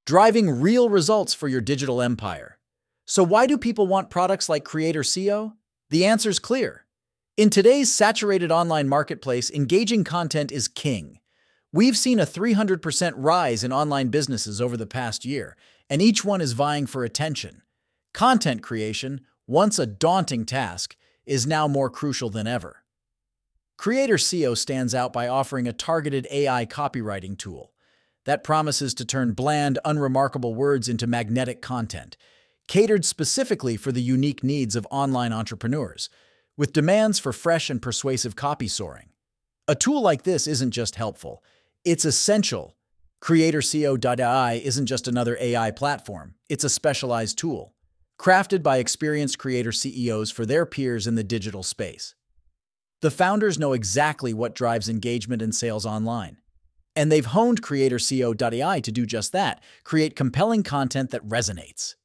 driving real results for your digital empire. So why do people want products like Creator SEO? The answer's clear. In today's saturated online marketplace, engaging content is king. We've seen a 300% rise in online businesses over the past year, and each one is vying for attention. Content creation, once a daunting task, is now more crucial than ever. Creator SEO stands out by offering a targeted AI copywriting tool that promises to turn bland, unremarkable words into magnetic content, catered specifically for the unique needs of online entrepreneurs, with demands for fresh and persuasive copy soaring. A tool like this isn't just helpful, it's essential. CreatorSEO.ai isn't just another AI platform, it's a specialized tool, crafted by experienced creator CEOs for their peers in the digital space. The founders know exactly what drives engagement and sales online. And they've honed CreatorSEO.ai to do just that, create compelling content that resonates.